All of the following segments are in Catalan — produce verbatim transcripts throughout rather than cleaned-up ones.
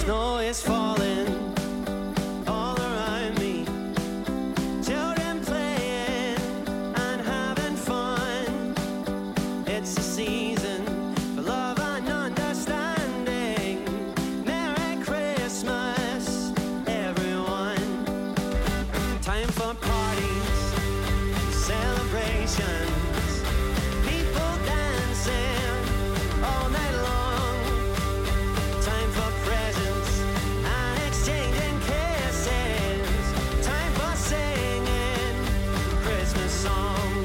Snow is falling all around me. Children playing and having fun. It's a season for love and understanding. Merry Christmas, everyone. Time for parties, celebrations, people dancing all night long. Time for presents and exchanging kisses. Time for singing Christmas songs.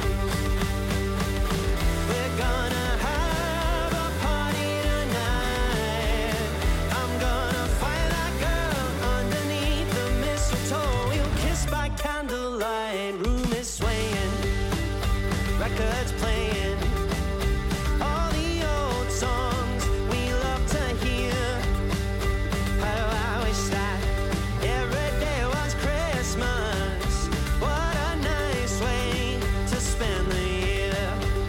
We're gonna have a party tonight. I'm gonna find that girl underneath the mistletoe. We'll kiss by candlelight. Room is swaying, records playing, all the old songs we love to hear. How I wish that every day was Christmas. What a nice way to spend the year.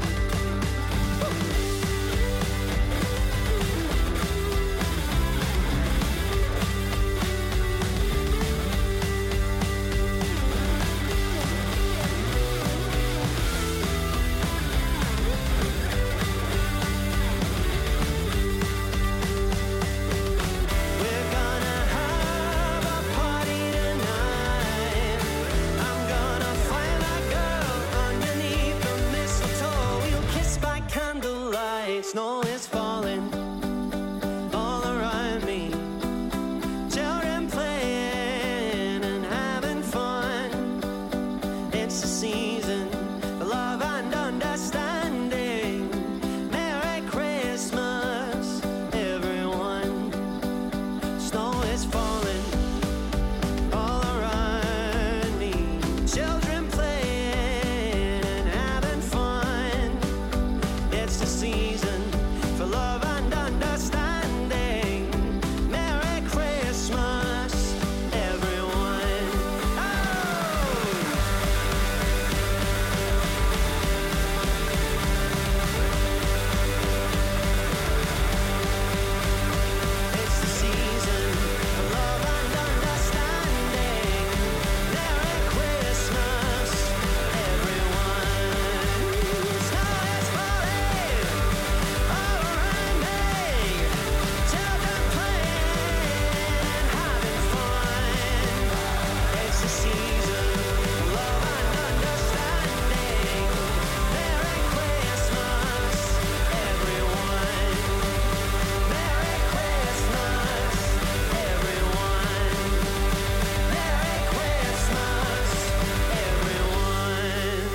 We're gonna have a party tonight. I'm gonna find that girl underneath the mistletoe. We'll kiss by candlelight. Snow is falling all around me. Children playing and having fun. It's a season for love and understanding. Merry Christmas, everyone. Snow is falling all around me. Children playing and having fun. It's the season for love and understanding. Merry Christmas, everyone. Oh! It's the season for love and understanding. Merry Christmas, everyone. Snow is falling all around me. Children playing and having fun. It's the season for love and understanding. Merry Christmas, everyone. Merry Christmas, everyone. Merry Christmas, everyone.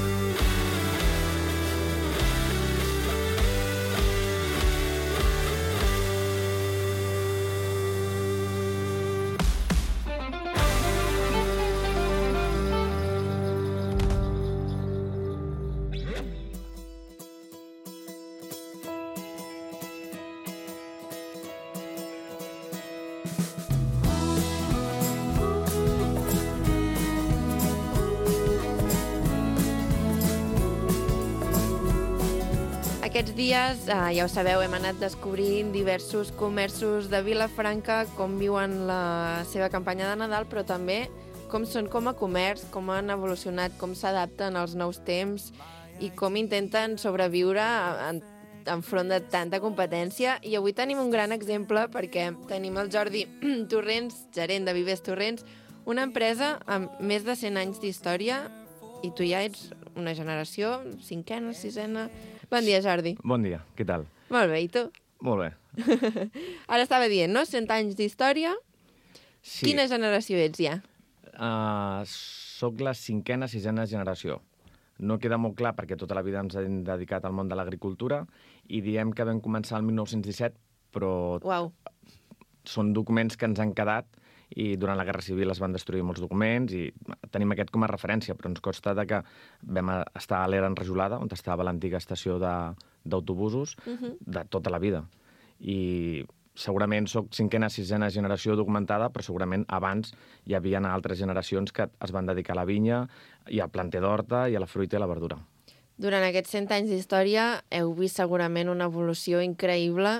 Aquests dies, eh, ja ho sabeu, hem anat descobrint diversos comerços de Vilafranca, com viuen la seva campanya de Nadal, però també com són com a comerç, com han evolucionat, com s'adapten als nous temps i com intenten sobreviure en, enfront de tanta competència. I avui tenim un gran exemple perquè tenim el Jordi Torrents, gerent de Vivers Torrents, una empresa amb més de cent anys d'història, i tu ja ets una generació, cinquena, sisena... Bon dia, Jordi. Bon dia, què tal? Molt bé, i tu? Molt bé. Ara estava dient, no? cent anys d'història. Sí. Quina generació ets ja? Uh, soc la cinquena, sisena generació. No queda molt clar perquè tota la vida ens hem dedicat al món de l'agricultura i diem que vam començar el mil nou-cents disset, però Uau. són documents que ens han quedat i durant la Guerra Civil es van destruir molts documents i tenim aquest com a referència, però ens consta de que vam estar a l'era enrajolada, on estava l'antiga estació d'autobusos, de, uh-huh. de tota la vida. I segurament soc cinquena, sisena generació documentada, però segurament abans hi havia altres generacions que es van dedicar a la vinya i al planter d'horta i a la fruita i a la verdura. Durant aquests cent anys d'història heu vist segurament una evolució increïble eh,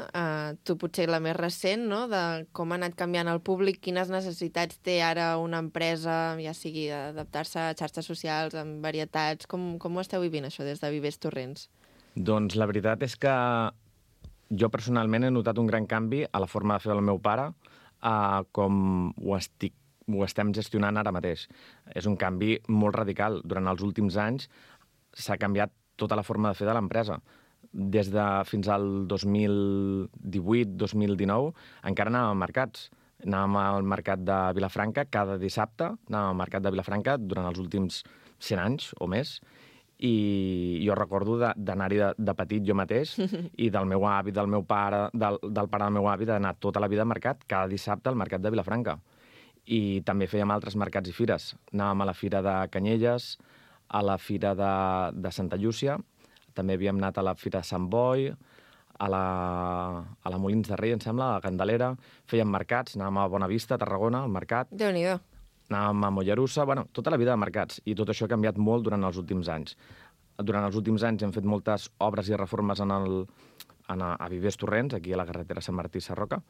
uh, tu potser la més recent, no?, de com ha anat canviant el públic, quines necessitats té ara una empresa, ja sigui adaptar-se a xarxes socials, amb varietats, com, com ho esteu vivint això des de Vivers Torrents? Doncs la veritat és que jo personalment he notat un gran canvi a la forma de fer del meu pare, a com ho estic ho estem gestionant ara mateix. És un canvi molt radical. Durant els últims anys s'ha canviat tota la forma de fer de l'empresa. Des de fins al dos mil divuit dos mil dinou encara anàvem a mercats. Anàvem al mercat de Vilafranca cada dissabte, anàvem al mercat de Vilafranca durant els últims cent anys o més, i jo recordo d'anar-hi de, de petit jo mateix i del meu avi, del meu pare, del, del pare del meu avi, d'anar tota la vida al mercat, cada dissabte al mercat de Vilafranca. I també fèiem altres mercats i fires. Anàvem a la fira de Canyelles, a la fira de, de Santa Llúcia, també havíem anat a la fira de Sant Boi, a la, a la Molins de Rei, em sembla, a la Candelera. Fèiem mercats, anàvem a Bonavista, a Tarragona, al mercat. Déu-n'hi-do. Anàvem a Mollerussa, bueno, tota la vida de mercats. I tot això ha canviat molt durant els últims anys. Durant els últims anys hem fet moltes obres i reformes en el, en a, a Vivers Torrents, aquí a la carretera Sant Martí-Sarroca,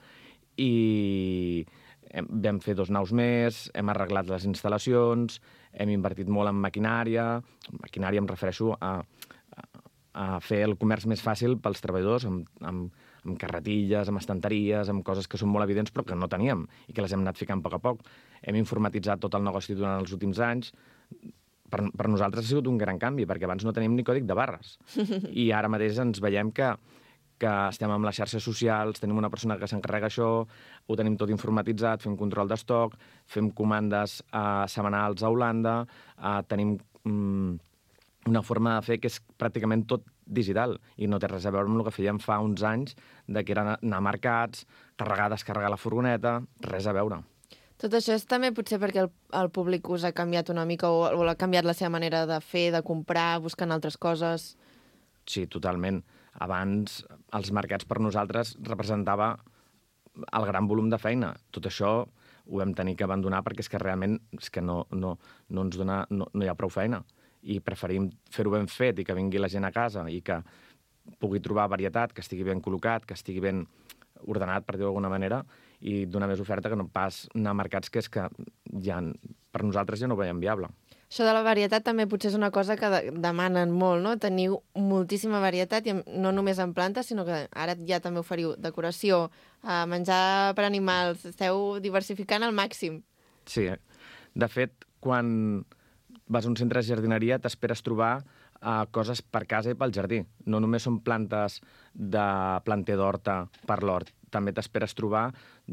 i hem, vam fer dos naus més, hem arreglat les instal·lacions, hem invertit molt en maquinària. Maquinària em refereixo a, a, a fer el comerç més fàcil pels treballadors, amb, amb, amb carretilles, amb estanteries, amb coses que són molt evidents però que no teníem i que les hem anat ficant a poc a poc. Hem informatitzat tot el negoci durant els últims anys. Per, per nosaltres ha sigut un gran canvi, perquè abans no teníem ni còdic de barres. I ara mateix ens veiem que, que estem amb les xarxes socials, tenim una persona que s'encarrega això, ho tenim tot informatitzat, fem control d'estoc, fem comandes uh, setmanals a Holanda, uh, tenim um, una forma de fer que és pràcticament tot digital i no té res a veure amb el que fèiem fa uns anys, de que era anar a mercats, carregar, descarregar la furgoneta, res a veure. Tot això és també potser perquè el, el públic us ha canviat una mica o, o ha canviat la seva manera de fer, de comprar, buscant altres coses? Sí, totalment. Abans els mercats per nosaltres representava el gran volum de feina. Tot això ho vam tenir que abandonar perquè és que realment és que no, no, no ens dona, no, no hi ha prou feina. I preferim fer-ho ben fet i que vingui la gent a casa i que pugui trobar varietat, que estigui ben col·locat, que estigui ben ordenat, per dir-ho d'alguna manera, i donar més oferta que no pas anar a mercats que és que ja, per nosaltres ja no ho veiem viable. Això de la varietat també potser és una cosa que de demanen molt, no? Teniu moltíssima varietat, i no només en plantes, sinó que ara ja també oferiu decoració, eh, menjar per animals, esteu diversificant al màxim. Sí, de fet, quan vas a un centre de jardineria t'esperes trobar uh, coses per casa i pel jardí. No només són plantes de planter d'horta per l'hort, també t'esperes trobar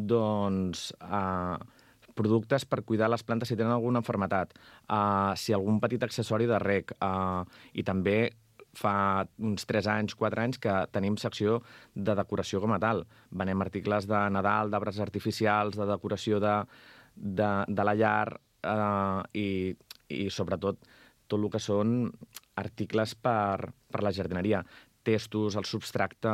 doncs, uh, productes per cuidar les plantes si tenen alguna malaltia, uh, si algun petit accessori de reg, uh, i també fa uns tres anys, quatre anys que tenim secció de decoració com a tal. Venem articles de Nadal, d'arbres artificials, de decoració de, de, de la llar, uh, i, i sobretot tot el que són articles per, per la jardineria. Testos, el substracte,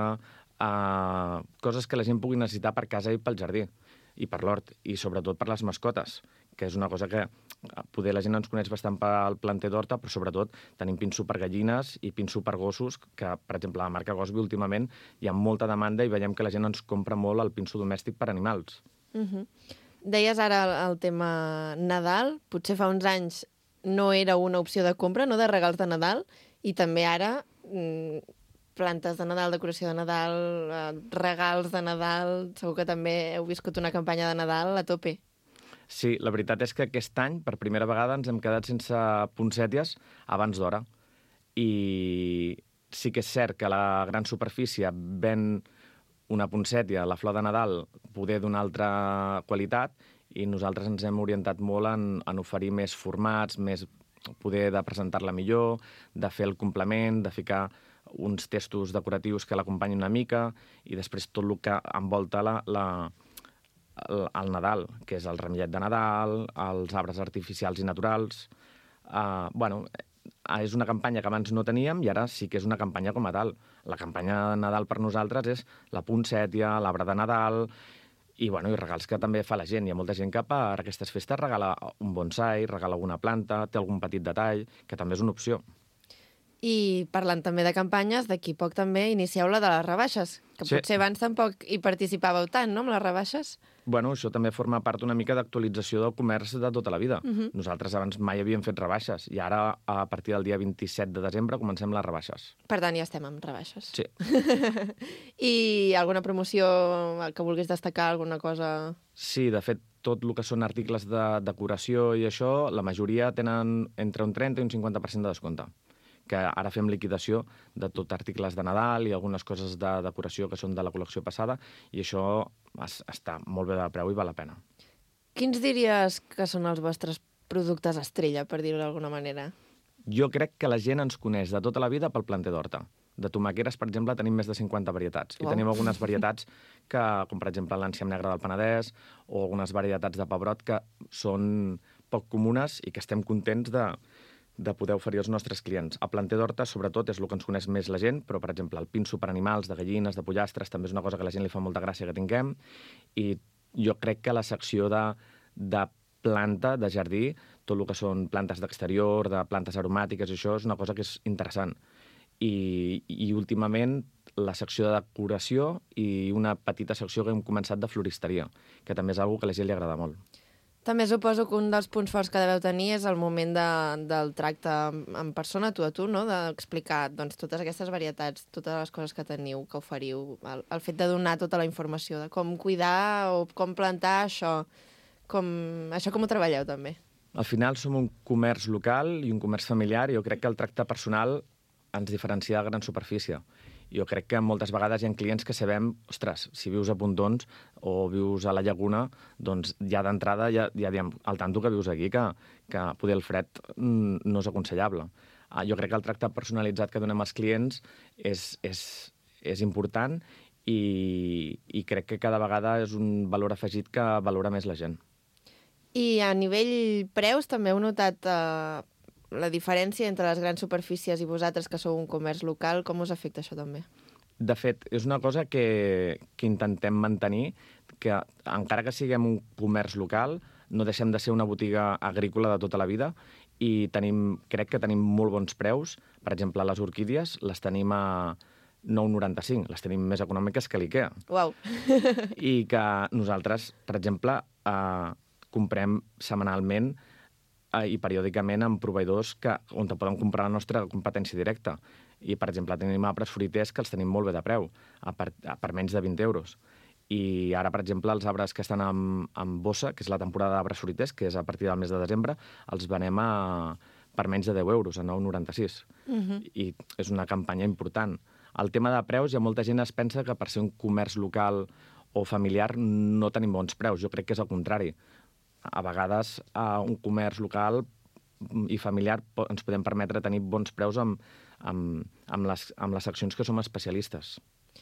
uh, coses que la gent pugui necessitar per casa i pel jardí i per l'hort, i sobretot per les mascotes, que és una cosa que poder la gent ens coneix bastant pel planter d'horta, però sobretot tenim pinso per gallines i pinso per gossos, que, per exemple, a la marca Gosby últimament hi ha molta demanda i veiem que la gent ens compra molt el pinso domèstic per animals. Uh-huh. Deies ara el, el tema Nadal, potser fa uns anys no era una opció de compra, no, de regals de Nadal, i també ara mmm, plantes de Nadal, decoració de Nadal, eh, regals de Nadal, segur que també heu viscut una campanya de Nadal a tope. Sí, la veritat és que aquest any, per primera vegada, ens hem quedat sense poncèties abans d'hora. I sí que és cert que la gran superfície ven una poncètia, la flor de Nadal, poder d'una altra qualitat, i nosaltres ens hem orientat molt en, en oferir més formats, més poder de presentar-la millor, de fer el complement, de ficar uns testos decoratius que l'acompanyin una mica, i després tot el que envolta la, la, el, el Nadal, que és el remillet de Nadal, els arbres artificials i naturals. Uh, bueno, és una campanya que abans no teníem i ara sí que és una campanya com a tal. La campanya de Nadal per nosaltres és la poncètia, l'arbre de Nadal, i, bueno, i regals que també fa la gent. Hi ha molta gent que per aquestes festes regala un bonsai, regala alguna planta, té algun petit detall, que també és una opció. I parlant també de campanyes, d'aquí poc també inicieu la de les rebaixes, que Sí. potser abans tampoc hi participàveu tant, no?, amb les rebaixes. Bueno, això també forma part una mica d'actualització del comerç de tota la vida. Mhm. Nosaltres abans mai havíem fet rebaixes i ara, a partir del dia vint-i-set de desembre, comencem les rebaixes. Per tant, ja estem amb rebaixes. Sí. I alguna promoció que vulguis destacar, alguna cosa... Sí, de fet, tot el que són articles de decoració i això, la majoria tenen entre un trenta i un cinquanta per cent de descompte. Que ara fem liquidació de tot articles de Nadal i algunes coses de decoració que són de la col·lecció passada, i això es, està molt bé de preu i val la pena. Quins diries que són els vostres productes estrella, per dir-ho d'alguna manera? Jo crec que la gent ens coneix de tota la vida pel planter d'horta. De tomaqueres, per exemple, tenim més de cinquanta varietats. Uau. I tenim algunes varietats, que, com per exemple l'enciam negre del Penedès, o algunes varietats de pebrot que són poc comunes i que estem contents de, de poder oferir als nostres clients. El planter d'horta, sobretot, és el que ens coneix més la gent, però, per exemple, el pinso per animals, de gallines, de pollastres, també és una cosa que a la gent li fa molta gràcia que tinguem. I jo crec que la secció de, de planta, de jardí, tot el que són plantes d'exterior, de plantes aromàtiques, i això és una cosa que és interessant. I, i últimament, la secció de decoració i una petita secció que hem començat de floristeria, que també és una que a la gent li agrada molt. També suposo que un dels punts forts que deveu tenir és el moment de, del tracte en persona, tu a tu, no?, d'explicar doncs, totes aquestes varietats, totes les coses que teniu, que oferiu, el, el fet de donar tota la informació de com cuidar o com plantar això, com, això com ho treballeu també. Al final som un comerç local i un comerç familiar, i jo crec que el tracte personal ens diferencia de gran superfície. Jo crec que moltes vegades hi ha clients que sabem, ostres, si vius a Pontons o vius a la Llaguna, doncs ja d'entrada ja, ja diem, al tanto que vius aquí, que, que poder el fred no és aconsellable. Jo crec que el tracte personalitzat que donem als clients és, és, és important i, i crec que cada vegada és un valor afegit que valora més la gent. I a nivell preus també heu notat eh, la diferència entre les grans superfícies i vosaltres, que sou un comerç local, com us afecta això també? De fet, és una cosa que, que intentem mantenir, que encara que siguem un comerç local, no deixem de ser una botiga agrícola de tota la vida, i tenim, crec que tenim molt bons preus. Per exemple, les orquídies les tenim a nou coma noranta-cinc, les tenim més econòmiques que l'IKEA. Uau! I que nosaltres, per exemple, eh, comprem setmanalment i periòdicament amb proveïdors que, on te poden comprar la nostra competència directa. I, per exemple, tenim arbres fruiters que els tenim molt bé de preu, a per, a per menys de vint euros. I ara, per exemple, els arbres que estan en, en bossa, que és la temporada d'arbres fruiters, que és a partir del mes de desembre, els venem a, per menys de deu euros, a nou coma noranta-sis. Uh-huh. I és una campanya important. El tema de preus, hi ha molta gent es pensa que per ser un comerç local o familiar no tenim bons preus. Jo crec que és el contrari. A vegades, a un comerç local i familiar ens podem permetre tenir bons preus amb, amb, amb, les, amb les seccions que som especialistes.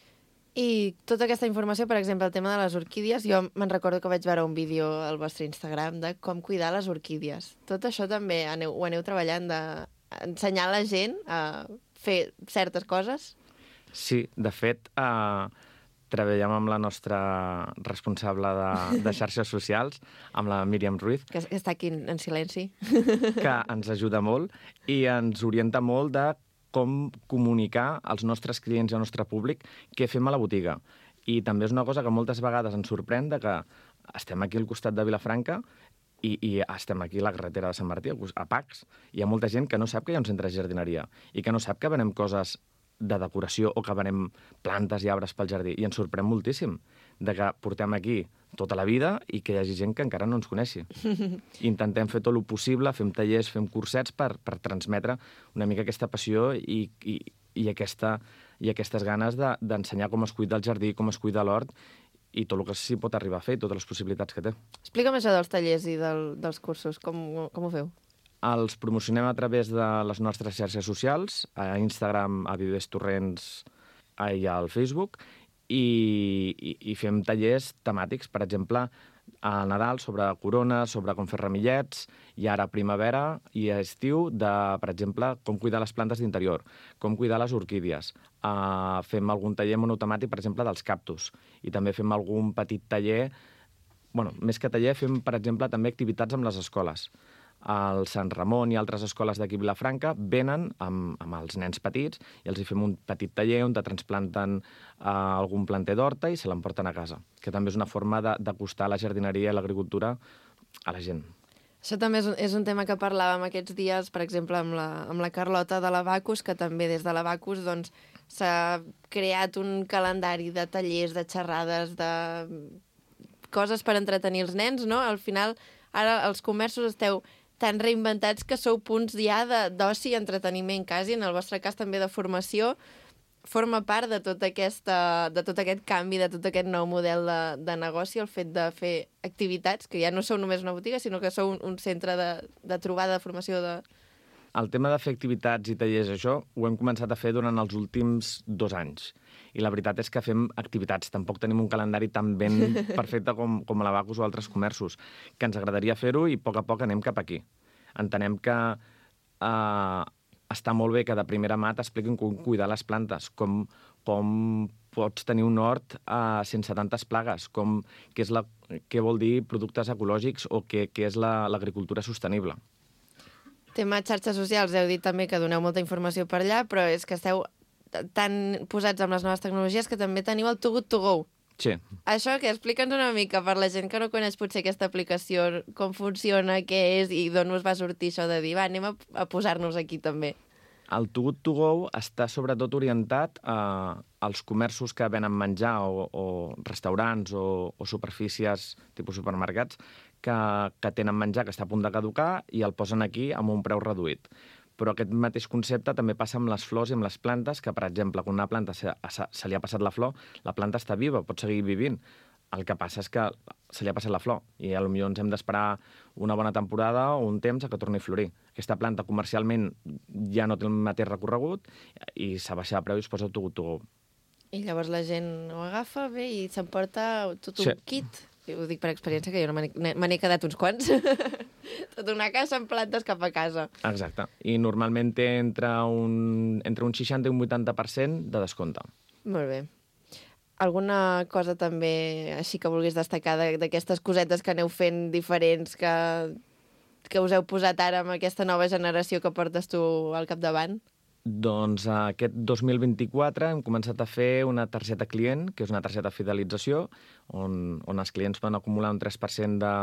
I tota aquesta informació, per exemple, el tema de les orquídies, jo me'n recordo que vaig veure un vídeo al vostre Instagram de com cuidar les orquídies. Tot això també aneu, ho aneu treballant, d'ensenyar a la gent a fer certes coses? Sí, de fet, eh, treballem amb la nostra responsable de, de xarxes socials, amb la Míriam Ruiz. Que està aquí en silenci. Que ens ajuda molt i ens orienta molt de com comunicar als nostres clients i al nostre públic què fem a la botiga. I també és una cosa que moltes vegades ens sorprèn de que estem aquí al costat de Vilafranca i, i estem aquí a la carretera de Sant Martí, a Pacs. Hi ha molta gent que no sap que hi ha un centre de jardineria i que no sap que venem coses de decoració o que venem plantes i arbres pel jardí. I ens sorprèn moltíssim de que portem aquí tota la vida i que hi hagi gent que encara no ens coneixi. Intentem fer tot el possible, fem tallers, fem cursets per, per transmetre una mica aquesta passió i, i, i, aquesta, i aquestes ganes de, d'ensenyar com es cuida el jardí, com es cuida l'hort i tot el que s'hi pot arribar a fer, totes les possibilitats que té. Explica'm això dels tallers i del, dels cursos, com, com ho feu? Els promocionem a través de les nostres xarxes socials, a Instagram, a Vives Torrents i al Facebook, i, i, i fem tallers temàtics, per exemple, a Nadal sobre corones, sobre com fer ramillets, i ara a primavera i a estiu de, per exemple, com cuidar les plantes d'interior, com cuidar les orquídies. Uh, fem algun taller monotemàtic, per exemple, dels cactus, i també fem algun petit taller, bueno, més que taller, fem, per exemple, també activitats amb les escoles. el Sant Ramon i altres escoles d'aquí a Vilafranca venen amb, amb els nens petits i els hi fem un petit taller on te transplanten uh, algun planter d'horta i se l'emporten a casa, que també és una forma de- d'acostar la jardineria i l'agricultura a la gent. Això també és un, és un tema que parlàvem aquests dies, per exemple, amb la, amb la Carlota de l'Abacus, que també des de l'Abacus doncs, s'ha creat un calendari de tallers, de xerrades, de coses per entretenir els nens, no? Al final, ara els comerços esteu tan reinventats que sou punts ja de- d'oci i entreteniment quasi, en el vostre cas també de formació, forma part de tot, aquesta, de tot aquest canvi, de tot aquest nou model de, de negoci, el fet de fer activitats, que ja no sou només una botiga, sinó que sou un, un centre de, de trobada, de formació de... El tema de fer activitats i tallers, això, ho hem començat a fer durant els últims dos anys. I la veritat és que fem activitats. Tampoc tenim un calendari tan ben perfecte com, com a l'Abacus o altres comerços, que ens agradaria fer-ho i a poc a poc anem cap aquí. Entenem que eh, està molt bé que de primera mà t'expliquin com cuidar les plantes, com, com pots tenir un hort eh, sense tantes plagues, com, què, és la, què vol dir productes ecològics o què, què és la- l'agricultura sostenible. Tema xarxes socials, heu dit també que doneu molta informació per allà, però és que esteu t- tan posats amb les noves tecnologies que també teniu el Too Good To Go. Sí, Això, que explica'ns una mica per la gent que no coneix potser aquesta aplicació, com funciona, què és i d'on us va sortir això de dir, va, anem a, a posar-nos aquí també. el Too Good To Go està sobretot orientat a, als comerços que venen menjar o, o restaurants o, o superfícies tipus supermercats que, que tenen menjar que està a punt de caducar i el posen aquí amb un preu reduït. Però aquest mateix concepte també passa amb les flors i amb les plantes, que, per exemple, quan una planta se, se, se li ha passat la flor, la planta està viva, pot seguir vivint. El que passa és que se li ha passat la flor i potser ens hem d'esperar una bona temporada o un temps a que torni a florir. Aquesta planta comercialment ja no té el mateix recorregut i s'ha baixat de preu i es posa Too Good To Go. I llavors la gent ho agafa bé i s'emporta tot un Sí. kit. I ho dic per experiència, que jo no me n'he- me n'he quedat uns quants. Tota una caixa amb plantes cap a casa. Exacte. I normalment té entre un, entre un seixanta i un vuitanta per cent de descompte. Molt bé. Alguna cosa també així que vulguis destacar de- d'aquestes cosetes que aneu fent diferents que, que us heu posat ara amb aquesta nova generació que portes tu al capdavant? Doncs aquest dos mil vint-i-quatre hem començat a fer una targeta client, que és una targeta de fidelització, on, on els clients poden acumular un tres per cent de,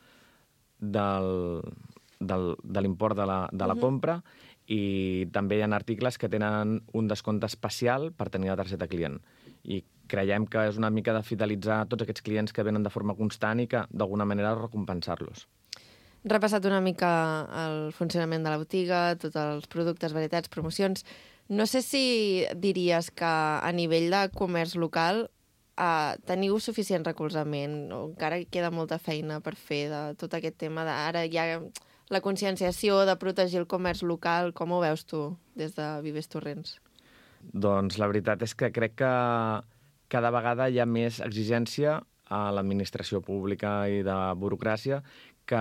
del, del, de l'import de la, de la compra, i també hi ha articles que tenen un descompte especial per tenir la targeta client. I creiem que és una mica de fidelitzar tots aquests clients que venen de forma constant i que d'alguna manera recompensar-los. Repassat una mica el funcionament de la botiga, tots els productes, varietats, promocions. No sé si diries que a nivell de comerç local eh, teniu suficient recolzament o encara queda molta feina per fer de tot aquest tema d'ara ja la conscienciació de protegir el comerç local. Com ho veus tu des de Vives Torrents? Doncs la veritat és que crec que cada vegada hi ha més exigència a l'administració pública i de burocràcia, que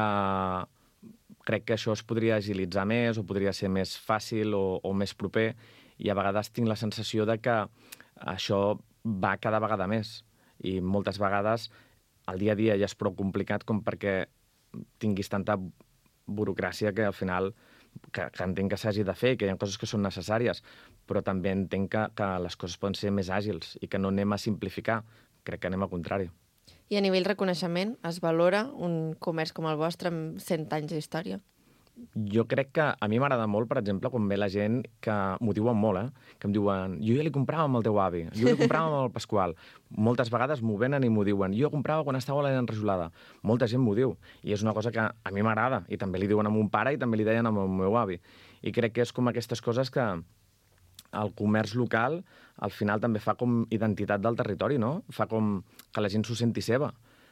crec que això es podria agilitzar més o podria ser més fàcil o, o més proper, i a vegades tinc la sensació de que això va cada vegada més i moltes vegades el dia a dia ja és prou complicat com perquè tinguis tanta burocràcia que al final que, que entenc que s'hagi de fer, que hi ha coses que són necessàries, però també entenc que, que les coses poden ser més àgils i que no anem a simplificar, crec que anem al contrari. I a nivell reconeixement, es valora un comerç com el vostre amb cent anys d'història? Jo crec que a mi m'agrada molt, per exemple, quan ve la gent que m'ho diuen molt, eh? Que em diuen, jo ja li comprava amb el teu avi, jo li comprava amb el Pasqual. Moltes vegades m'ho venen i m'ho diuen, jo comprava quan estava a l'enrajolada. Molta gent m'ho diu, i és una cosa que a mi m'agrada, i també li diuen a mon pare i també li deien a mon meu avi. I crec que és com aquestes coses que el comerç local al final també fa com identitat del territori, no? Fa com que la gent s'ho senti seva.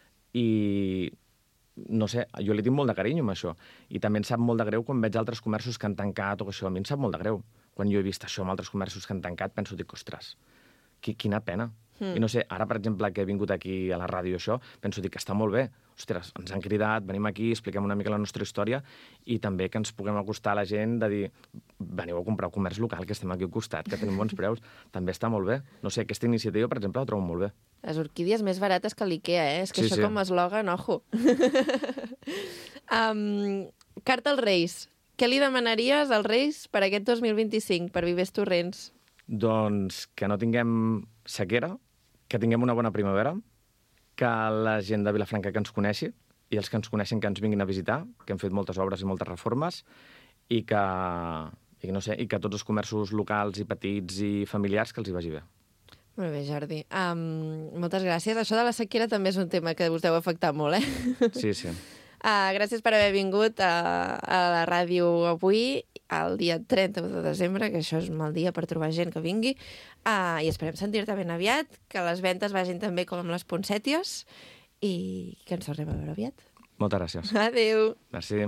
I no sé, jo li tinc molt de carinyo amb això. I també em sap molt de greu quan veig altres comerços que han tancat o que això. A mi em sap molt de greu. Quan jo he vist això amb altres comerços que han tancat, penso, dic, ostres, qui, quina pena. Mm. I no sé, ara, per exemple, que he vingut aquí a la ràdio això, penso, dic, que està molt bé. Ostres, ens han cridat, venim aquí, expliquem una mica la nostra història i també que ens puguem acostar a la gent de dir, veniu a comprar comerç local, que estem aquí al costat, que tenim bons preus. També està molt bé. No sé, aquesta iniciativa, per exemple, la trobo molt bé. Les orquídies més barates que l'IKEA, eh? És que Sí, això sí. com a eslògan, ojo. um, carta als Reis. Què li demanaries als Reis per aquest dos mil vint-i-cinc, per Vivers Torrents? Doncs que no tinguem sequera, que tinguem una bona primavera, que la gent de Vilafranca que ens coneixi i els que ens coneixen que ens vinguin a visitar, que hem fet moltes obres i moltes reformes, i que, i no sé, i que tots els comerços locals i petits i familiars que els hi vagi bé. Molt bé, Jordi. Um, moltes gràcies. Això de la sequera també és un tema que us deu afectar molt, eh? Sí, sí. Uh, gràcies per haver vingut a, a la ràdio avui, el dia trenta de desembre, que això és un mal dia per trobar gent que vingui, uh, i esperem sentir-te ben aviat, que les ventes vagin tan bé com amb les poncèties, i que ens tornem a veure aviat. Moltes gràcies. Adéu. Merci.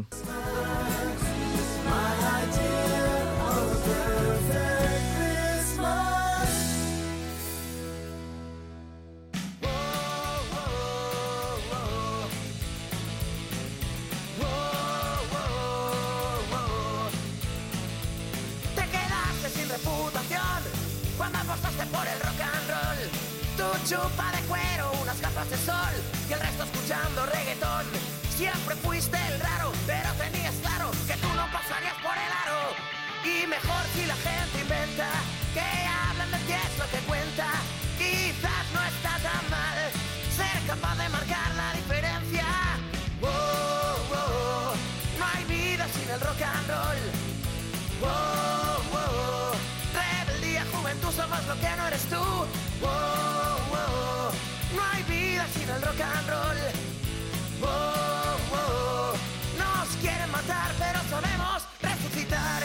Te quedaste sin reputación cuando apostaste por el rock and roll. Tu chupa de cuero, unas gafas de sol y el resto escuchando reggaetón. Siempre fuiste el raro, pero tenías claro que tú no pasarías por el aro. Y mejor si la gente inventa, que hablan de ti es lo que cuenta. Quizás no está tan mal ser capaz de marcar la diferencia. Oh, oh, oh. No hay vida sin el rock and roll. Oh, oh, oh. Rebeldía, juventud, somos lo que no eres tú. Oh, oh, oh. No hay vida sin el rock and roll. Oh, oh, oh. Nos quieren matar, pero sabemos resucitar.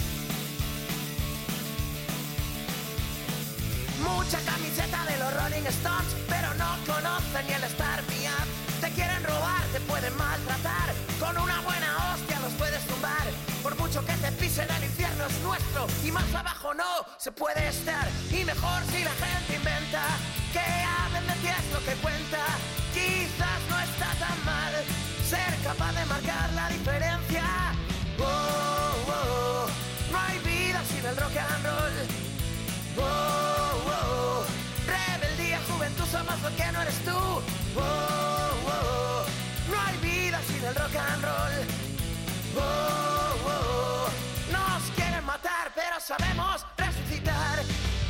Mucha camiseta de los Rolling Stones, pero no conocen ni el Star Me Up. Te quieren robar, te pueden maltratar. Con una buena hostia los puedes tumbar. Por mucho que te pisen, el infierno es nuestro y más abajo no se puede estar. Y mejor si la gente inventa, que hablen de ti es lo que cuenta. Quizás no está tan mal ser capaz de marcar la diferencia. Oh, oh, oh. No hay vida sin el rock and roll. Oh, oh, oh. Rebeldía, juventud, somos lo que no eres tú. Oh, oh, oh. No hay vida sin el rock and roll. Oh, oh, oh. Nos quieren matar, pero sabemos resucitar.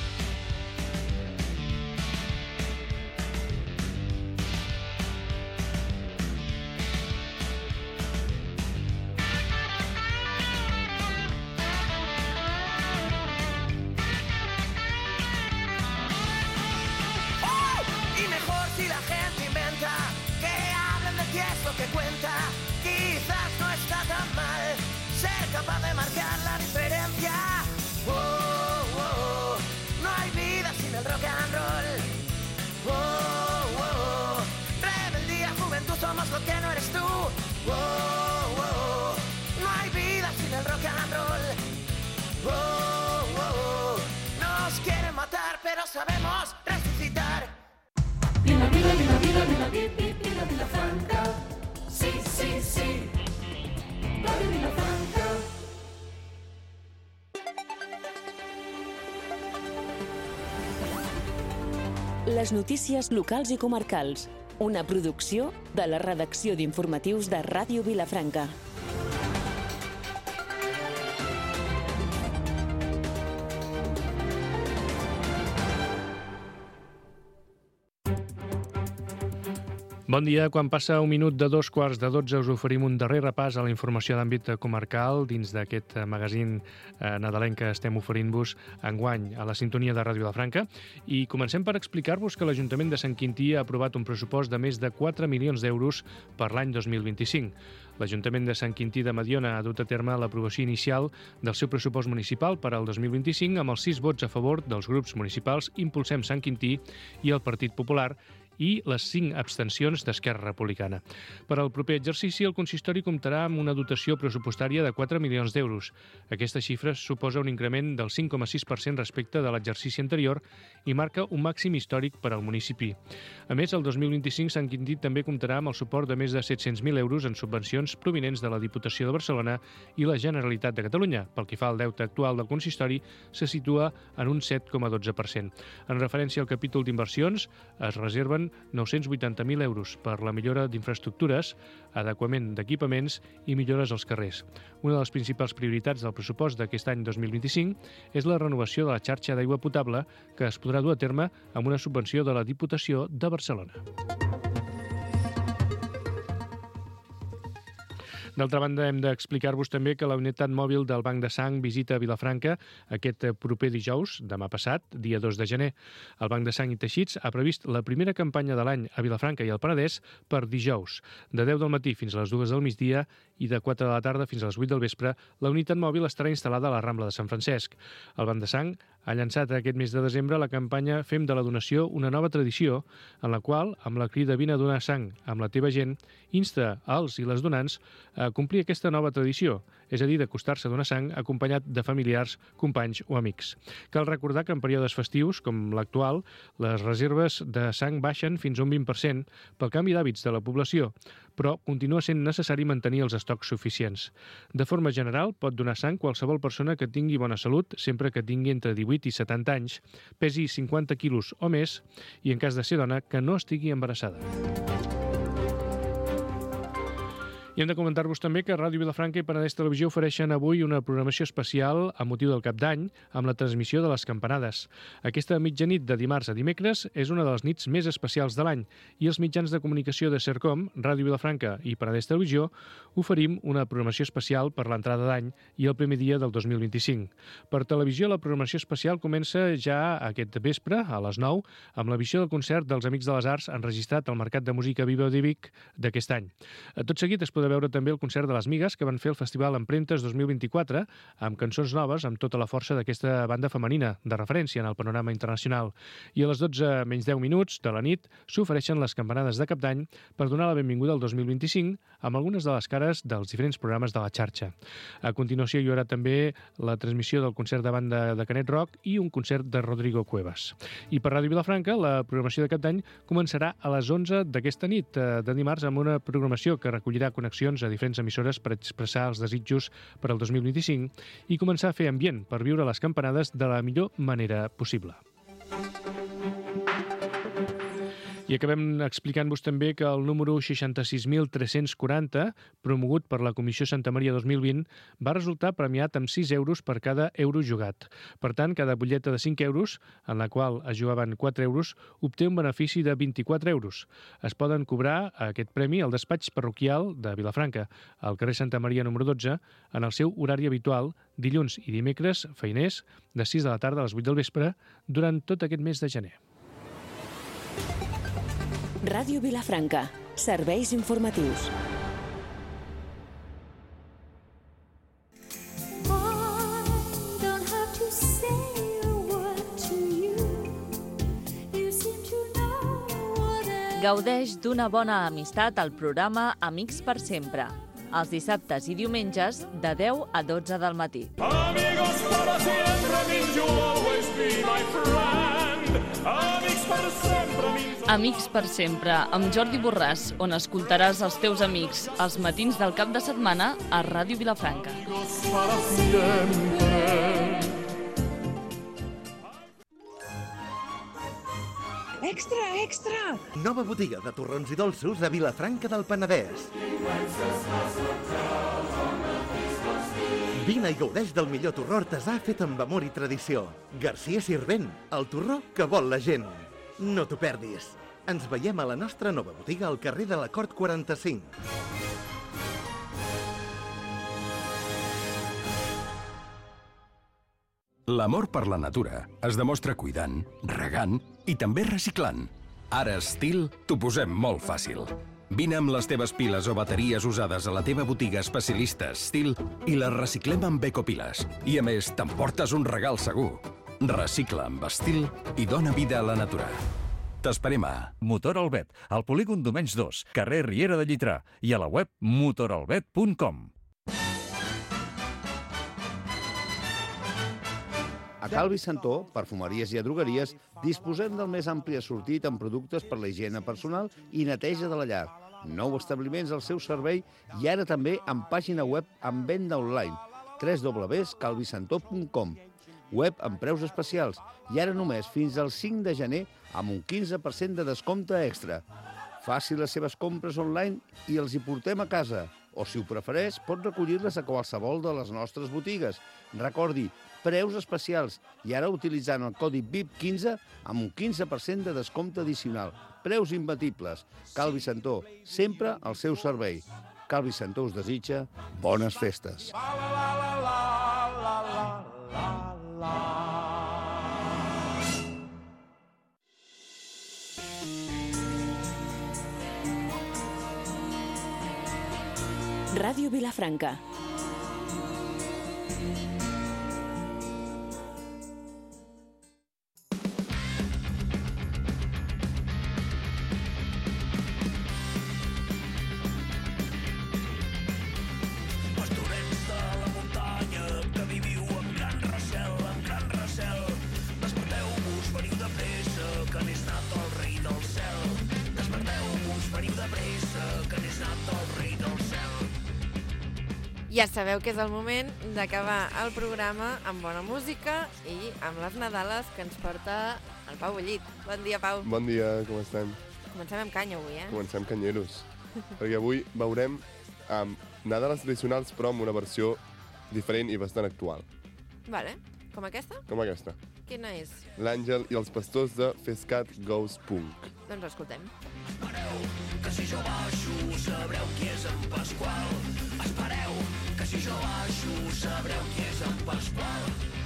Que cuenta, quizás no está tan mal ser capaz de marcar la diferencia. Oh, oh, oh. No hay vida sin el rock and roll. Oh, oh, oh. Rebeldía, juventud, somos lo que no eres tú. Oh, oh, oh. No hay vida sin el rock and roll. Oh, oh, oh. Nos quieren matar, pero sabemos resucitar. Vila, vila, vila, vila, vila, vila, vila, Vilafranca. Sí, sí, sí, Radio Vilafranca. Les notícies locals i comarcals. Una producció de la redacció d'informatius de Ràdio Vilafranca. Bon dia. Quan passa un minut de dos quarts de dotze us oferim un darrer repàs a la informació d'àmbit comarcal dins d'aquest magazín eh, nadalenc que estem oferint-vos enguany a la sintonia de Ràdio Vilafranca. I comencem per explicar-vos que l'Ajuntament de Sant Quintí ha aprovat un pressupost de més de quatre milions d'euros per l'any dos mil vint-i-cinc. L'Ajuntament de Sant Quintí de Mediona ha dut a terme l'aprovació inicial del seu pressupost municipal per al dos mil vint-i-cinc amb els sis vots a favor dels grups municipals Impulsem Sant Quintí i el Partit Popular i les cinc abstencions d'Esquerra Republicana. Per al proper exercici, el consistori comptarà amb una dotació pressupostària de quatre milions d'euros. Aquesta xifra suposa un increment del cinc coma sis per cent respecte de l'exercici anterior i marca un màxim històric per al municipi. A més, el dos mil vint-i-cinc Sant Quintí també comptarà amb el suport de més de set-cents mil euros en subvencions provinents de la Diputació de Barcelona i la Generalitat de Catalunya. Pel que fa al deute actual del consistori, se situa en un set coma dotze per cent. En referència al capítol d'inversions, es reserven nou-cents vuitanta mil euros per la millora d'infraestructures, adequament d'equipaments i millores als carrers. Una de les principals prioritats del pressupost d'aquest any dos mil vint-i-cinc és la renovació de la xarxa d'aigua potable que es podrà dur a terme amb una subvenció de la Diputació de Barcelona. D'altra banda, hem d'explicar-vos també que la unitat mòbil del Banc de Sang visita Vilafranca aquest proper dijous, demà passat, dia dos de gener. El Banc de Sang i Teixits ha previst la primera campanya de l'any a Vilafranca i al Penedès per dijous. De deu del matí fins a les dues del migdia i de quatre de la tarda fins a les vuit del vespre, la unitat mòbil estarà instal·lada a la Rambla de Sant Francesc. El Banc de Sang ha llançat aquest mes de desembre la campanya Fem de la donació una nova tradició, en la qual, amb la crida Vine a donar sang amb la teva gent, insta als i les donants a complir aquesta nova tradició, és a dir, d'acostar-se a donar sang acompanyat de familiars, companys o amics. Cal recordar que en períodes festius, com l'actual, les reserves de sang baixen fins a un vint per cent pel canvi d'hàbits de la població, però continua sent necessari mantenir els estocs suficients. De forma general, pot donar sang qualsevol persona que tingui bona salut, sempre que tingui entre divuit i setanta anys, pesi cinquanta quilos o més i, en cas de ser dona, que no estigui embarassada. I hem de comentar-vos també que Ràdio Vilafranca i Penedès Televisió ofereixen avui una programació especial a motiu del Cap d'Any amb la transmissió de les campanades. Aquesta mitjanit de dimarts a dimecres és una de les nits més especials de l'any i els mitjans de comunicació de Sercom, Ràdio Vilafranca i Penedès Televisió oferim una programació especial per l'entrada d'any i el primer dia del dos mil vint-i-cinc. Per televisió, la programació especial comença ja aquest vespre, a les nou, amb la visió del concert dels Amics de les Arts enregistrat al Mercat de Música Viva de Vic d'aquest any. Tot seguit es podrà veure també el concert de les Migues que van fer el Festival Empremtes dos mil vint-i-quatre amb cançons noves amb tota la força d'aquesta banda femenina de referència en el panorama internacional. I a les dotze menys deu minuts de la nit s'ofereixen les campanades de Cap d'Any per donar la benvinguda al dos mil vint-i-cinc amb algunes de les cares dels diferents programes de la xarxa. A continuació hi haurà també la transmissió del concert de banda de Canet Rock i un concert de Rodrigo Cuevas. I per Ràdio Vilafranca, la programació de Cap d'Any començarà a les onze d'aquesta nit de dimarts amb una programació que recollirà connexions a diferents emissores per expressar els desitjos per al dos mil vint-i-cinc i començar a fer ambient per viure les campanades de la millor manera possible. I acabem explicant-vos també que el número seixanta-sis mil tres-cents quaranta, promogut per la Comissió Santa Maria dos mil vint, va resultar premiat amb sis euros per cada euro jugat. Per tant, cada butlleta de cinc euros, en la qual es jugaven quatre euros, obté un benefici de vint-i-quatre euros. Es poden cobrar aquest premi al despatx parroquial de Vilafranca, al carrer Santa Maria número dotze, en el seu horari habitual, dilluns i dimecres, feiners, de sis de la tarda a les vuit del vespre, durant tot aquest mes de gener. Ràdio Vilafranca. Serveis informatius. Gaudeix d'una bona amistat al programa Amics per sempre. Els dissabtes i diumenges de deu a dotze del matí. Amigos para siempre means you'll always be my friend. Amics per sempre means... Amics per sempre, amb Jordi Borràs, on escoltaràs els teus amics els matins del cap de setmana a Ràdio Vilafranca. Amigos para siempre. Extra, extra! Nova botiga de torrons i dolços de Vilafranca del Penedès. Vine i gaudeix del millor torró artesà fet amb amor i tradició. Garcia Sirvent, el torró que vol la gent. No t'ho perdis. Ens veiem a la nostra nova botiga al carrer de la Cort quaranta-cinc. L'amor per la natura es demostra cuidant, regant i també reciclant. Ara a Stihl t'ho posem molt fàcil. Vine amb les teves piles o bateries usades a la teva botiga especialista Stihl i les reciclem amb ecopiles. I a més, t'emportes un regal segur. Recicla amb Stihl i dona vida a la natura. T'esperem a... Motor Albet, al polígon Domenys dos, carrer Riera de Llitrà i a la web motor albet punt com. A Calvi Santó, perfumeries i drogueries, disposem del més ampli assortit en productes per la higiene personal i neteja de la llar. Nou establiments al seu servei i ara també amb pàgina web amb venda online, w w w punt calvisantó punt com. web amb preus especials i ara només fins al cinc de gener amb un quinze per cent de descompte extra. Faci les seves compres online i els hi portem a casa. O, si ho prefereix, pot recollir-les a qualsevol de les nostres botigues. Recordi, preus especials i ara utilitzant el codi V I P quinze amb un quinze per cent de descompte addicional. Preus imbatibles. Calvi Santó, sempre al seu servei. Calvi Santó us desitja bones festes. Ràdio Vilafranca. Ja sabeu que és el moment d'acabar el programa amb bona música i amb les Nadales que ens porta el Pau Bullit. Bon dia, Pau. Bon dia, com estem? Comencem amb canya avui, eh? Comencem canyeros. Perquè avui veurem um, Nadales tradicionals, però amb una versió diferent i bastant actual. Vale. Com aquesta? Com aquesta. Quina és? L'Àngel i els pastors de Fescat Goes Punk. Doncs escoltem. Espereu, que si jo baixo sabreu qui és en Pasqual. Espereu, que si jo baixo sabreu qui és en Pasqual.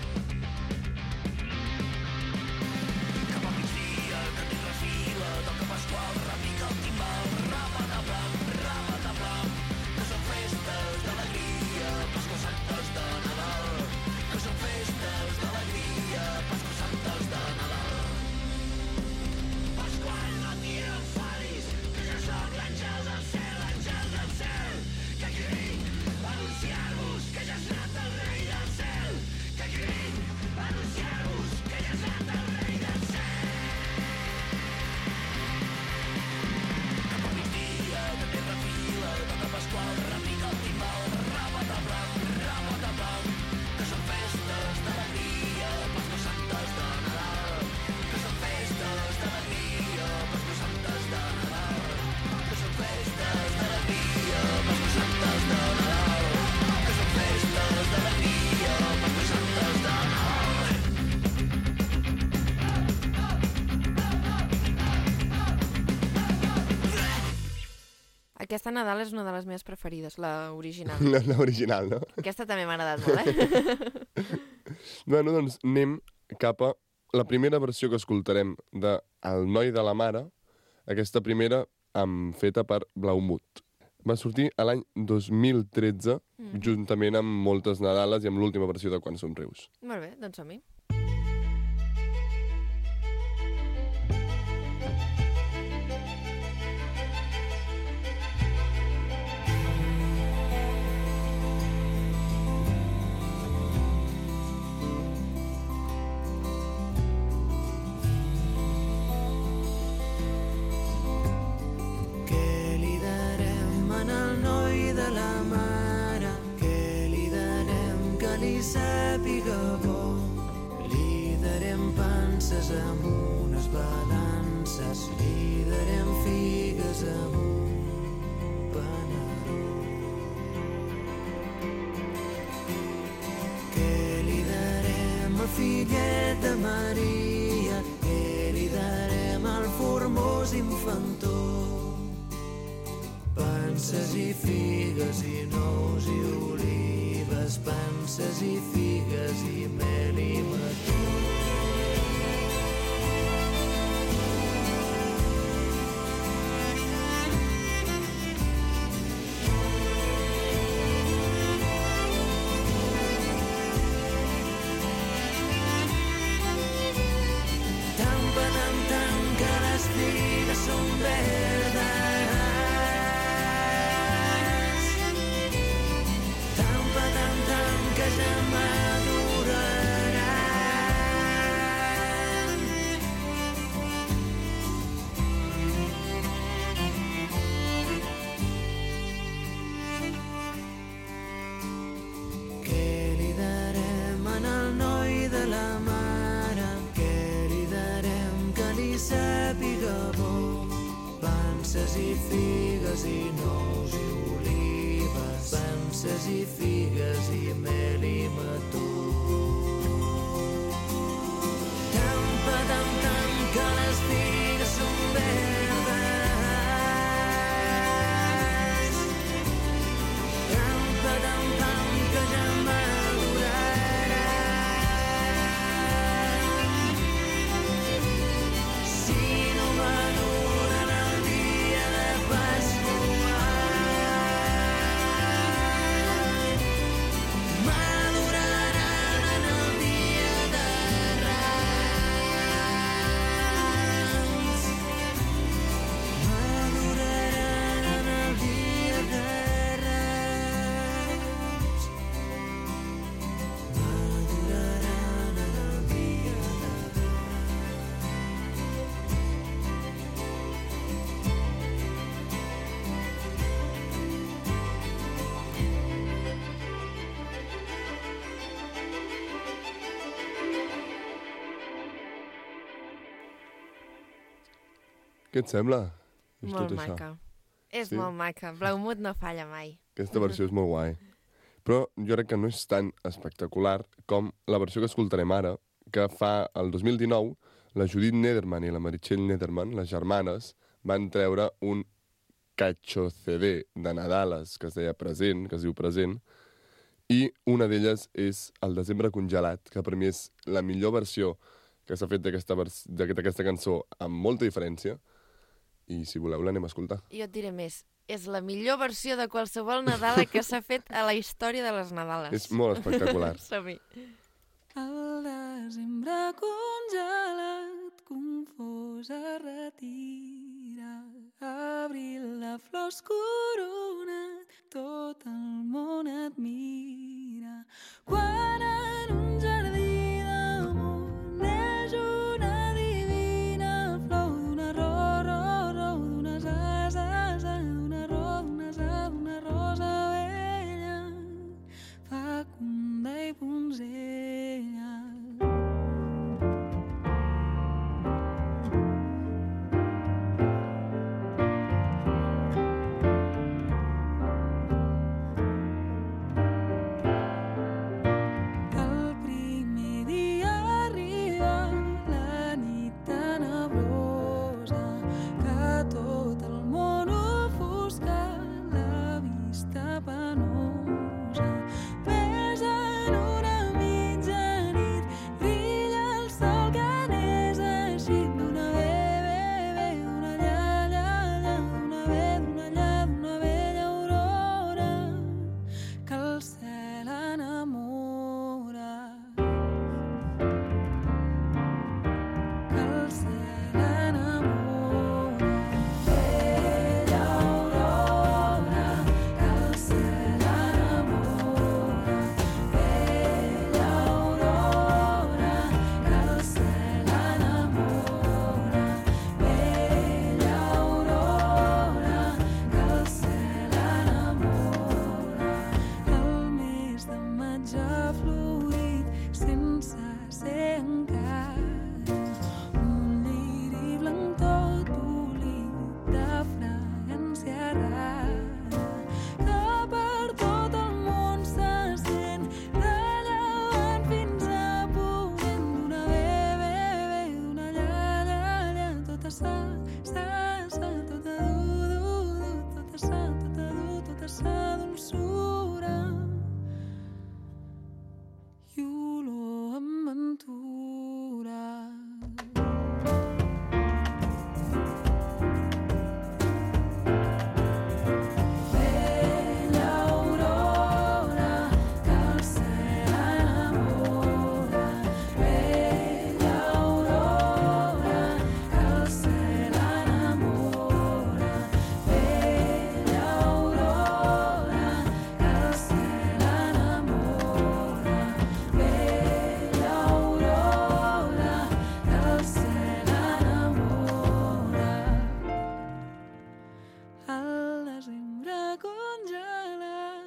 Cap a migdia, que tinc la fila, toca Pasqual, repica el timbal, rapa-da-blam, rapa-da-blam, que són festes d'alegria, Pasqua Santes de Nadal, que són festes d'alegria, Pasqua Santes de Nadal. Pasqual, no triomfaris, que jo soc l'àngel del cel, l'àngel del cel, que aquí vinc a anunciar-vos que ja has anat el rei del cel, que aquí vinc a anunciar-vos que ja has anat el rei del cel. Cap a migdia, que té refila, toca Pasqual, repica el timbal, rapa-da-blam, rapa-da-blam, que són festes d'alegria, Pasqua Santes de Nadal, que són festes d'alegria, Pasqua Santes de Nadal, que són festes d'alegria, Pasqua Santes de Nadal, que són festes d'alegria, Pasqua Santes de Nadal. Aquesta Nadal és una de les meves preferides, la original. La, la original, no? Aquesta també m'ha agradat molt, eh? Bueno, doncs anem cap a la primera versió que escoltarem de El noi de la mare, aquesta primera um, feta per Blaumut. Va sortir a l'any dos mil tretze, mm. juntament amb moltes Nadales i amb l'última versió de Quan somrius. Molt bé, doncs som-hi. Què li darem en el noi de la mare? Què li darem que li sàpiga bo? Li darem panses amb unes balances, li darem figues amb un panador. Què li darem al fillet de Maria? Què li darem al formós infantó? Panses i figues i nous i olives, panses i figues i mel i mató. Tan patam tan que les figues són verdes, que ja maduraran. panses i figues i nous i olives, panses i figues i mel i matú. Tam, pa, tam, tam, que les figues són verdes. Tam, pa, tam, tam, que ja maduraran. Si no maduren el dia de Pasqua, maduraran en el dia de Rams. Maduraran en el dia de Rams. Maduraran en el dia de Què et sembla? És Molt tot això. maca. És Sí? molt maca. Blaumut no falla mai. Aquesta versió és molt guai. Però jo crec que no és tan espectacular com la versió que escoltarem ara, que fa el dos mil dinou la Judith Nederman i la Meritxell Nederman, les germanes, van treure un cacho C D de Nadales que es deia Present, que es diu Present, i una d'elles és El desembre congelat, que per mi és la millor versió que s'ha fet d'aquesta vers- d'aquesta cançó amb molta diferència, i si voleu l'anem a escoltar. Jo et diré més. És la millor versió de qualsevol Nadala que s'ha fet a la història de les Nadales. És molt espectacular. Som-hi. El desembre congelat, confós es retira. Abril, la flor es corona, tot el món et mira. Quan en un jardí d'amor neix una divina flor d'una ro, ro, ro, d'unes ases, d'una ro, d'unes a, d'una rosa vella, fecunda i punzella. El primer dia arriba la nit tenebrosa, que tot el món ofusca la vista penosa. Ves en una mitjanit, brilla el sol que n'és eixit d'una ve, ve, ve, d'una lla, lla, lla, d'una ve, d'una lla, d'una vella aurora, que el cel enamora. Que el cel enamora. Vella aurora, que el cel enamora. Vella aurora, que el cel enamora. Vella aurora, que el cel enamora. El mes de maig ha florit sense ser encara un lliri blanc tot polit de fragància rara, que per tot el món se sent de llevant fins a ponent, d'una ve, ve, ve, d'una lla, lla, lla, tota sa, sa, sa, tota du, du, du, tota sa, tota du, tota sa dolçura i olor amb ventura. Vella aurora, que el cel enamora. Vella aurora, que el cel enamora. Vella aurora, que el cel enamora. Vella aurora, que el cel enamora. El desembre congelat.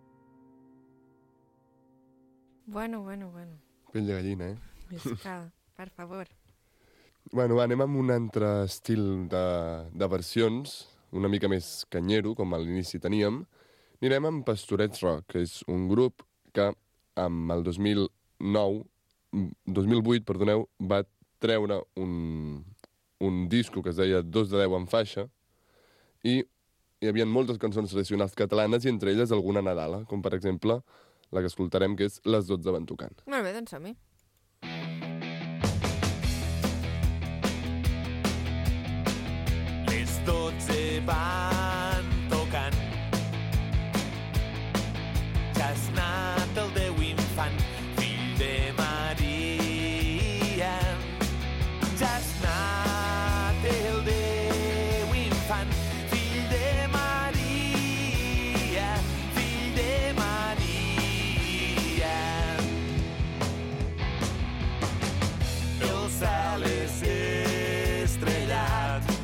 Bueno, bueno, bueno. Pell de gallina, eh? És que Per favor. Bueno, va, anem amb un altre estil de, de versions, una mica més canyero, com a l'inici teníem. Anirem amb Pastorets Rock, que és un grup que amb el dos mil nou, dos mil vuit, perdoneu, va treure un, un disco que es deia dos de deu en faixa, i hi havia moltes cançons tradicionals catalanes, i entre elles alguna nadala, com per exemple la que escoltarem, que és Les dotze van tocant. Molt bé, doncs som-hi. Les dotze van tocant. Ja has nat el Déu infant, fill de Maria. Ja has nat el Déu infant, fill de Maria, fill de Maria. El cel és estrellat,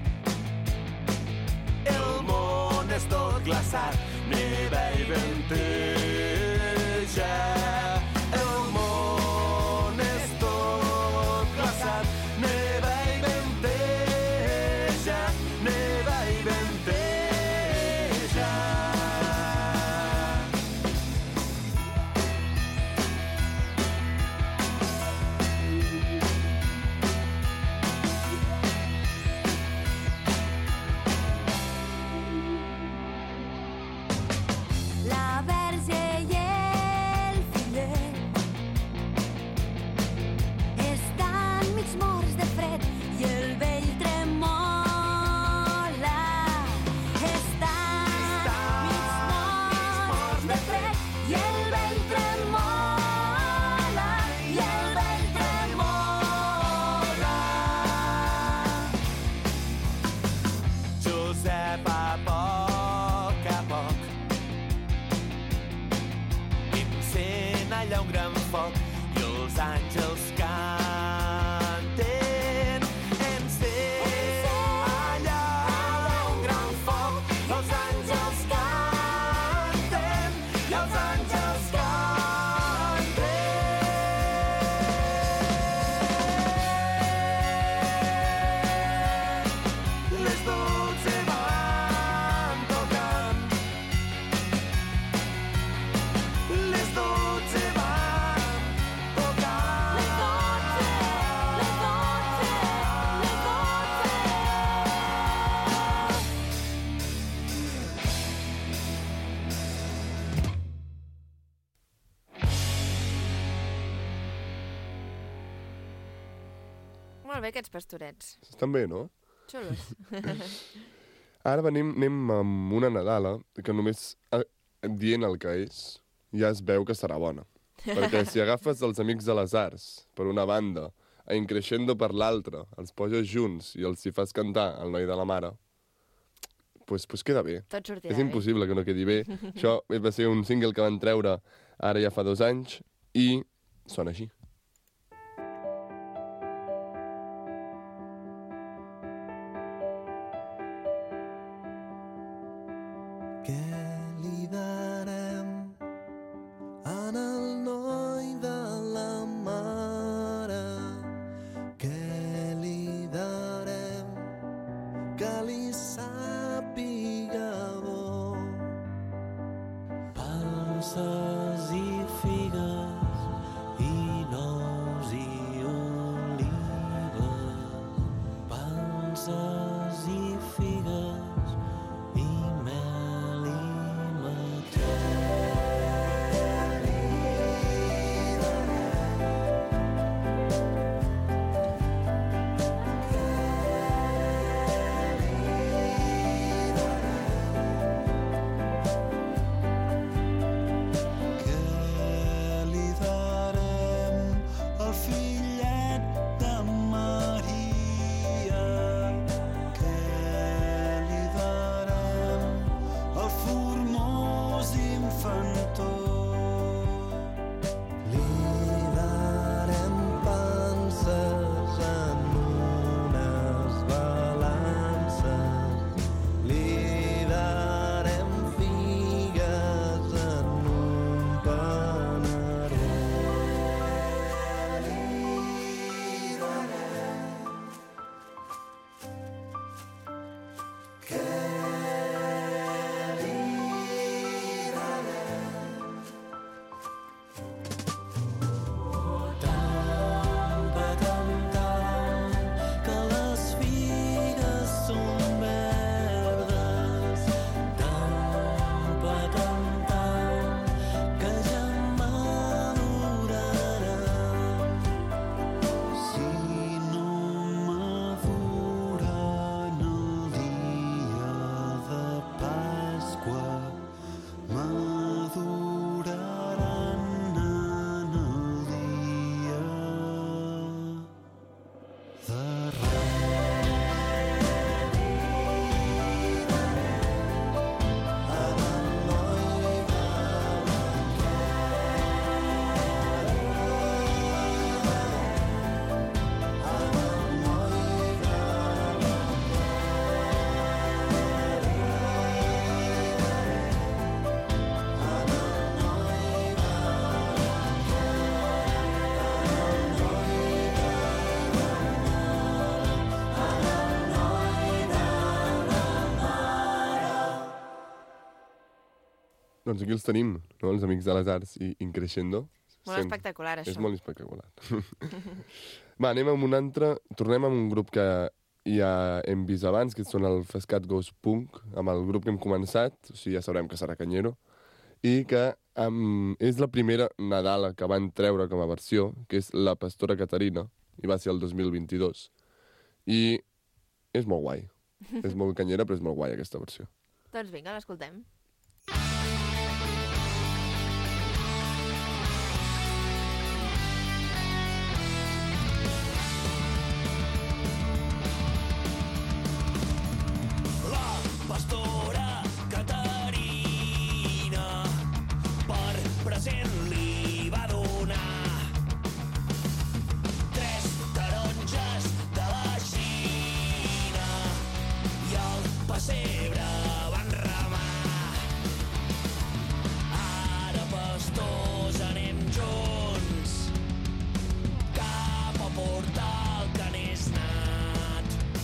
el món és tot glaçat, neva i venteja. El món és tot glaçat, neva i venteja, neva i venteja. La Verge i el fillet estan mig morts de fred i el vell tremola. Estan mig morts de fred i el vell tremola, i el vell tremola. Josep, a poc a poc, encén allà un gran foc i els àngels canten. Encén allà un gran foc, els àngels canten i els àngels canten. Les dotze van tocant. Les dotze van tocant. Les dotze, les dotze, les dotze. Molt bé, aquests pastorets. Estan bé, no? Xulos. Ara venim, anem amb una Nadala, que només eh, dient el que és, ja es veu que serà bona. Perquè si agafes els Amics de les Arts, per una banda, a Increscendo per l'altra, els poses junts i els hi fas cantar El noi de la mare, pues, pues queda bé. Tot sortirà És bé. impossible que no quedi bé. Això va ser un single que van treure ara ja fa dos anys i sona així. Què li darem en el noi de la mare? Què li darem que li sàpiga bo? Panses i figues i no Doncs aquí els tenim, no? Els Amics de les Arts i Increixendo. Molt Sem- espectacular, això. És molt espectacular. Va, anem amb un altre... Tornem amb un grup que ja hem vist abans, que són el Fescat Ghost Punk, amb el grup que hem començat, o sigui, ja sabrem que serà Canyero, i que um, és la primera Nadala que van treure com a versió, que és La Pastora Caterina, i va ser el dos mil vint-i-dos. I és molt guai. És molt canyera, però és molt guai aquesta versió. Doncs vinga, l'escoltem. La pastora Caterina per present li va donar tres taronges de la Xina i el pessebre van remar. Ara, pastors, anem junts cap al portal que n'és nat.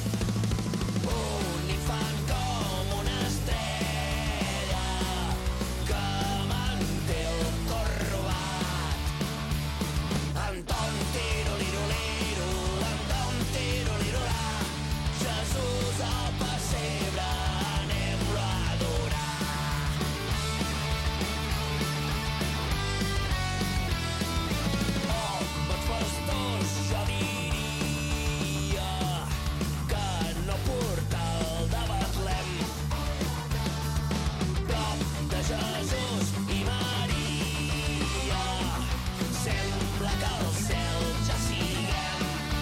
Un infant com una estrella que manté el cor robat. Anton tiroliroliro, Anton tirolirolà, Jesús al pessebre anem-lo a adorar. Oh, bons pastors, jo diria que no portal de Betlem, prop de Jesús i Maria, sembla que al cel ja siguem.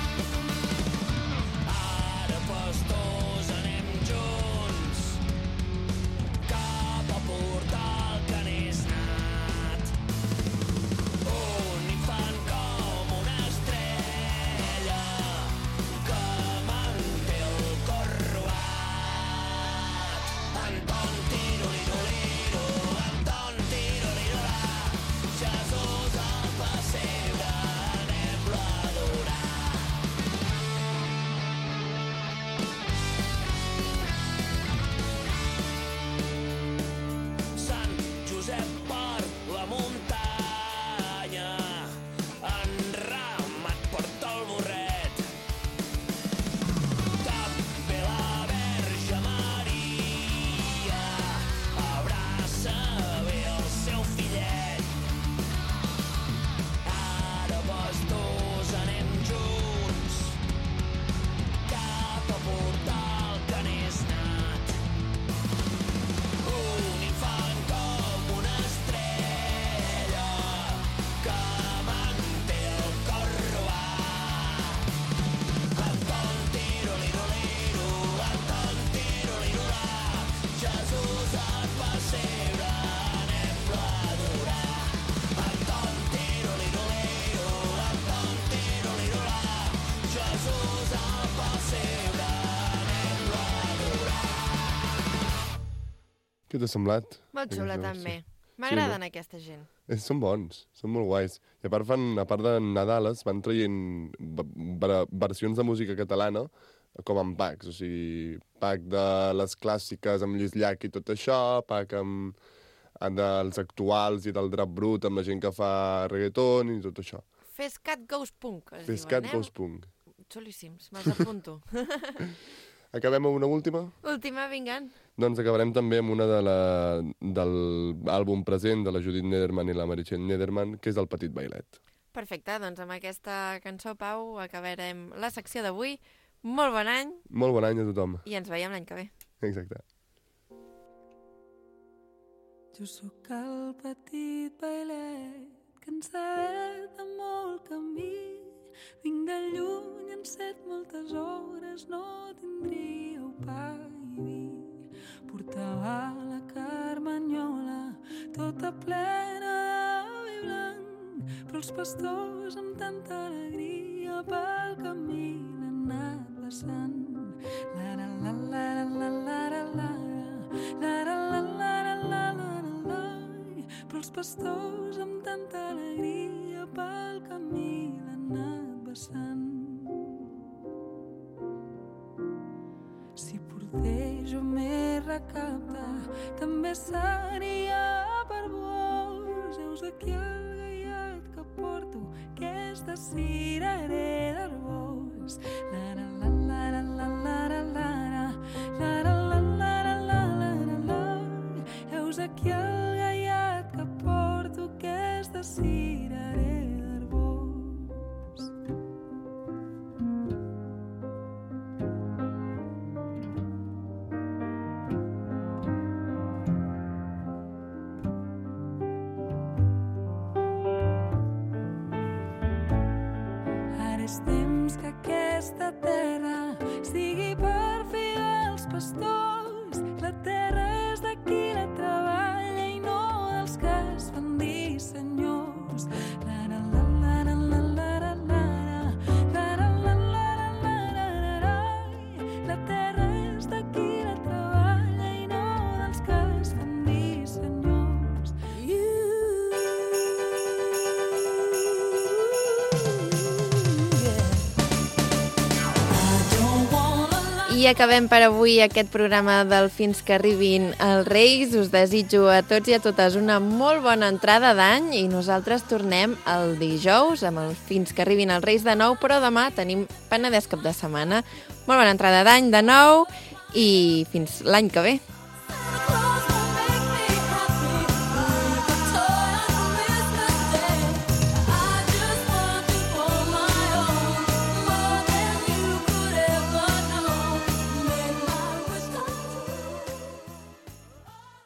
Ara, pastors, anem junts cap al portal que n'és nat. Un infant com una estrella que manté el cor robat. Anton tiroliroliro, Anton tirolirolà, Jesús al pessebre anem-lo a adorar. Sant Josep per la muntanya, enramat porta el burret. També la Verge Maria abraça bé el seu fillet. Ara, pastors, anem junts cap al portal que n'és nat. Un infant com una estrella que manté el cor robat. Anton tiroliroliro, Anton tirolirolà, Jesús al pessebre anem-lo a adorar. Anton tiroliroliro, Anton tirolirolà, Jesús al pessebre anem-lo a adorar. Què t'ha semblat? Molt xula, aquesta també. versió? M'agraden no? aquesta gent. Eh, són bons, són molt guais. I a part, fan, a part de Nadales, van traient v- v- versions de música catalana com en packs, o sigui, pack de les clàssiques amb Lluís Llach i tot això, pack amb, amb dels actuals i del drap brut, amb la gent que fa reggaeton i tot això. Fescat Ghost Punk, es Fescat diuen, eh? Ghost Punk. Xulíssims, me'ls apunto. Acabem amb una última? Última, vingant. Doncs acabarem també amb una de la, de l'àlbum present de la Judit Nederman i la Meritxell Nederman, que és El Petit Bailet. Perfecte, doncs amb aquesta cançó, Pau, acabarem la secció d'avui. Molt bon any Molt bon any a tothom. i ens veiem l'any que ve. Exacte. Jo sóc el petit bailet cansat de molt camí. Vinc de lluny, en set moltes hores, no tindríeu pa i vi. Portava la carmanyola tota plena de vi blanc, però els pastors amb tanta alegria pel camí l'han anat passant. La la la la la la la la la la la la la la la la, però els pastors amb tanta alegria pel camí l'han anat passant. Si portés jo més recapte, també seria per aquí el gaiat que porto, que és de cirerer d'arbós. La la la la la la la la la la la la la la la la la la. Heus aquí el gaiat que porto, que és de cirerer d'arbós. Ara és temps que aquesta terra sigui per fi dels pastors. La terra és de qui la treballa i no dels que es fan dir senyors. La la la la la la la la la la la la la la la la la. La terra és de qui la treballa i no dels que es fan dir senyors. I acabem per avui aquest programa del Fins que arribin els Reis. Us desitjo a tots i a totes una molt bona entrada d'any i nosaltres tornem el dijous amb el Fins que arribin els Reis de nou, però demà tenim Penedès cap de setmana. Molt bona entrada d'any de nou i fins l'any que ve.